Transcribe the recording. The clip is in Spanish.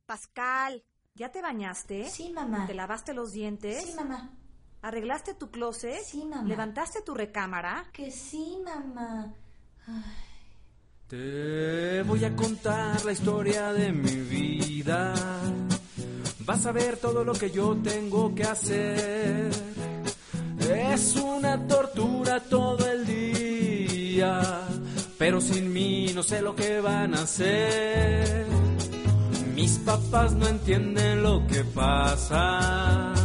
Pascal, ¿ya te bañaste? Sí, mamá. ¿Te lavaste los dientes? Sí, mamá. ¿Arreglaste tu closet? Sí, mamá. ¿Levantaste tu recámara? Que sí, mamá. Ay. Te voy a contar la historia de mi vida. Vas a ver todo lo que yo tengo que hacer. Es una tortura todo el día, pero sin mí no sé lo que van a hacer. Mis papás no entienden lo que pasa.